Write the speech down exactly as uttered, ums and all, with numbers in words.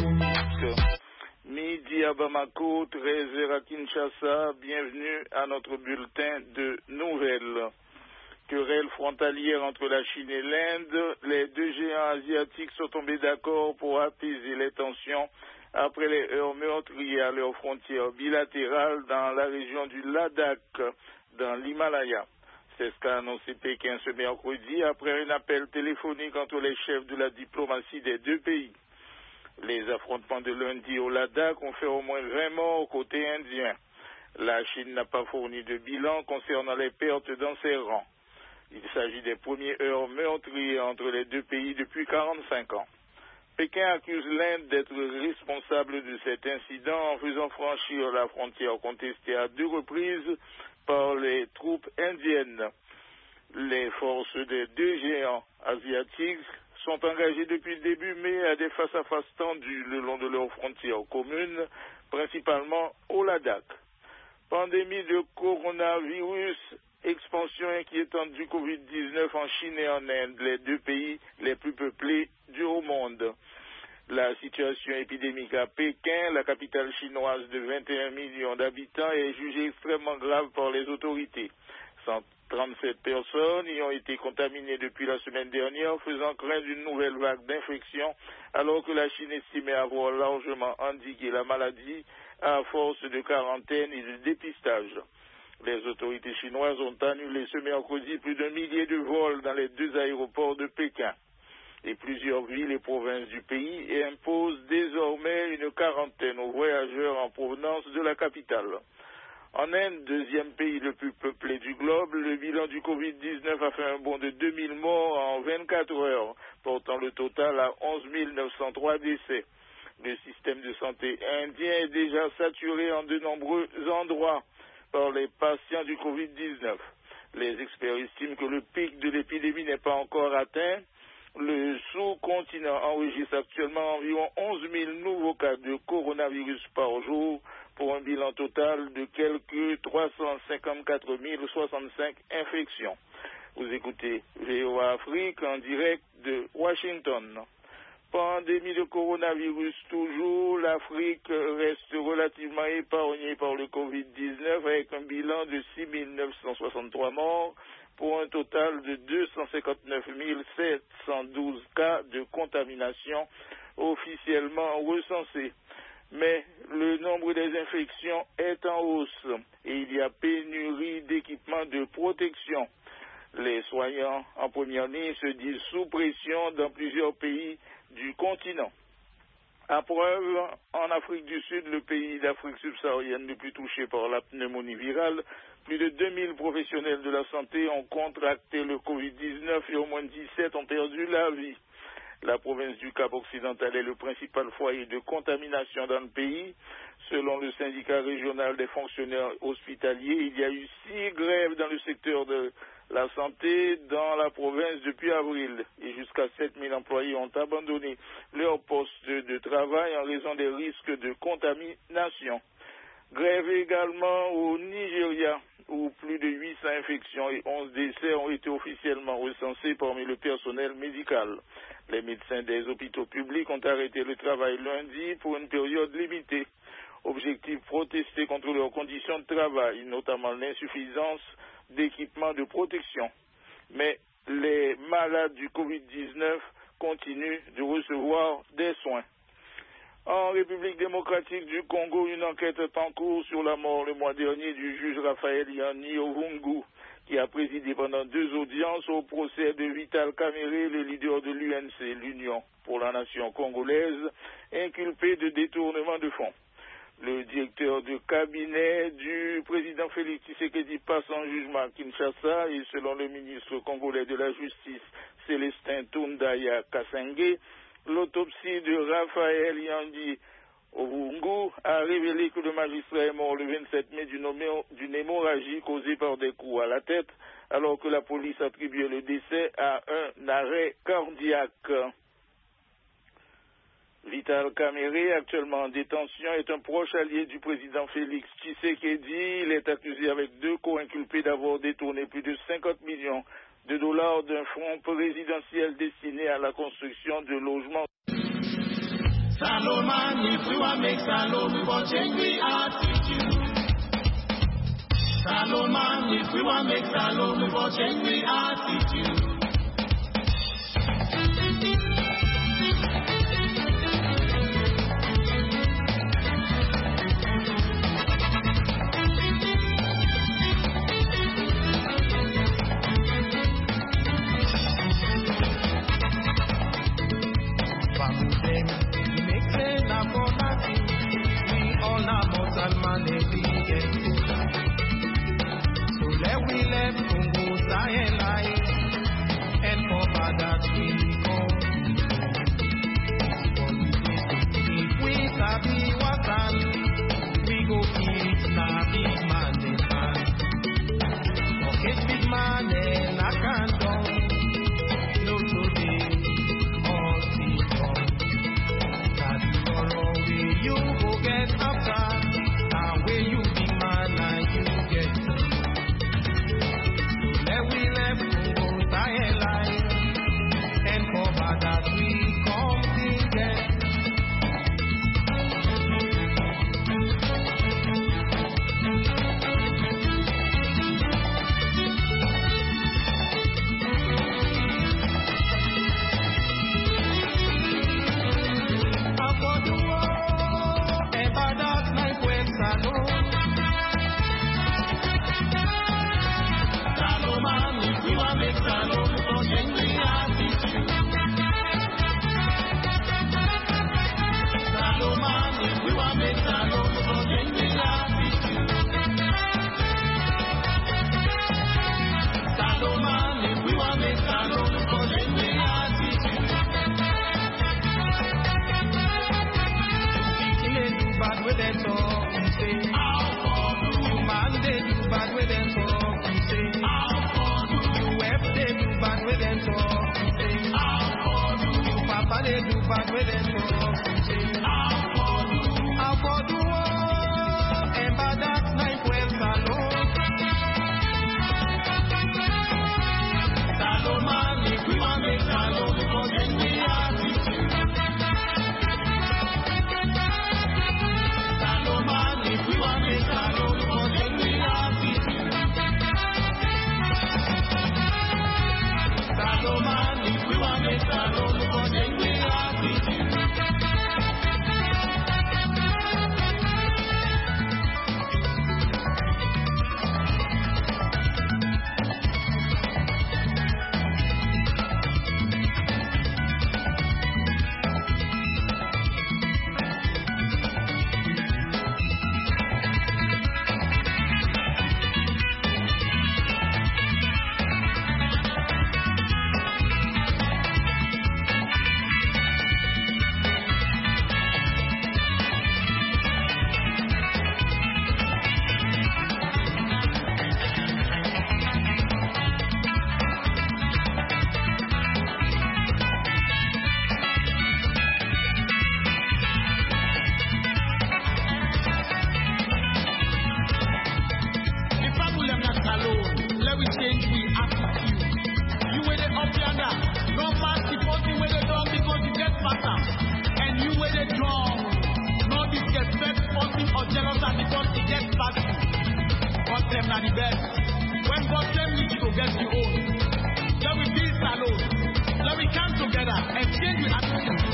Midi à Bamako, treize heures à Kinshasa, bienvenue à notre bulletin de nouvelles. Querelle frontalière entre la Chine et l'Inde, les deux géants asiatiques sont tombés d'accord pour apaiser les tensions après les heurts meurtriers à leurs frontières bilatérales dans la région du Ladakh, dans l'Himalaya. C'est ce qu'a annoncé Pékin ce mercredi après un appel téléphonique entre les chefs de la diplomatie des deux pays. Les affrontements de lundi au Ladakh ont fait au moins vingt morts côté indien. La Chine n'a pas fourni de bilan concernant les pertes dans ses rangs. Il s'agit des premiers heurts meurtriers entre les deux pays depuis quarante-cinq ans. Pékin accuse l'Inde d'être responsable de cet incident en faisant franchir la frontière contestée à deux reprises par les troupes indiennes. Les forces des deux géants asiatiques sont engagées depuis le début mai à des face-à-face tendus le long de leurs frontières communes, principalement au Ladakh. Pandémie de coronavirus, expansion inquiétante du covid dix-neuf en Chine et en Inde, les deux pays les plus peuplés du monde. La situation épidémique à Pékin, la capitale chinoise de vingt et un millions d'habitants, est jugée extrêmement grave par les autorités. cent trente-sept personnes y ont été contaminées depuis la semaine dernière, faisant craindre une nouvelle vague d'infection, alors que la Chine estimait avoir largement endigué la maladie à force de quarantaine et de dépistage. Les autorités chinoises ont annulé ce mercredi plus d'un millier de vols dans les deux aéroports de Pékin. Et plusieurs villes et provinces du pays et imposent désormais une quarantaine aux voyageurs en provenance de la capitale. En Inde, deuxième pays le plus peuplé du globe, le bilan du covid dix-neuf a fait un bond de deux mille morts en vingt-quatre heures, portant le total à onze mille neuf cent trois décès. Le système de santé indien est déjà saturé en de nombreux endroits par les patients du covid dix-neuf. Les experts estiment que le pic de l'épidémie n'est pas encore atteint. Le sous-continent enregistre actuellement environ onze mille nouveaux cas de coronavirus par jour pour un bilan total de quelques trois cent cinquante-quatre mille soixante-cinq infections. Vous écoutez V O A Afrique en direct de Washington. Pandémie de coronavirus toujours, l'Afrique reste relativement épargnée par le covid dix-neuf avec un bilan de six mille neuf cent soixante-trois morts pour un total de deux cent cinquante-neuf mille sept cent douze cas de contamination officiellement recensés. Mais le nombre des infections est en hausse et il y a pénurie d'équipements de protection. Les soignants en première ligne se disent sous pression dans plusieurs pays du continent. À preuve, en Afrique du Sud, le pays d'Afrique subsaharienne le plus touché par la pneumonie virale, plus de deux mille professionnels de la santé ont contracté le covid dix-neuf et au moins dix-sept ont perdu la vie. La province du Cap-Occidental est le principal foyer de contamination dans le pays. Selon le syndicat régional des fonctionnaires hospitaliers, il y a eu six grèves dans le secteur de la santé dans la province depuis avril. Et jusqu'à sept mille employés ont abandonné leur poste de travail en raison des risques de contamination. Grève également au Nigeria, où plus de huit cents infections et onze décès ont été officiellement recensés parmi le personnel médical. Les médecins des hôpitaux publics ont arrêté le travail lundi pour une période limitée. Objectif, protester contre leurs conditions de travail, notamment l'insuffisance d'équipements de protection. Mais les malades du covid dix-neuf continuent de recevoir des soins. En République démocratique du Congo, une enquête est en cours sur la mort le mois dernier du juge Raphaël Yanni Ovungu, qui a présidé pendant deux audiences au procès de Vital Kamerhe, le leader de l'U N C, l'Union pour la nation congolaise, inculpé de détournement de fonds. Le directeur de cabinet du président Félix Tshisekedi passe en jugement à Kinshasa et selon le ministre congolais de la Justice, Célestin Tundaya Kasenge, l'autopsie de Raphaël Yanni Ovungu a révélé que le magistrat est mort le vingt-sept mai d'une hémorragie causée par des coups à la tête, alors que la police attribuait le décès à un arrêt cardiaque. Vital Kamerhe, actuellement en détention, est un proche allié du président Félix Tshisekedi. Il est accusé avec deux co-inculpés d'avoir détourné plus de cinquante millions de dollars d'un fonds présidentiel destiné à la construction de logements. Salomon, if we want make Salome, we want change we attitude. Salomon, if we want make Salome, we want change we attitude. Exchange with attitude.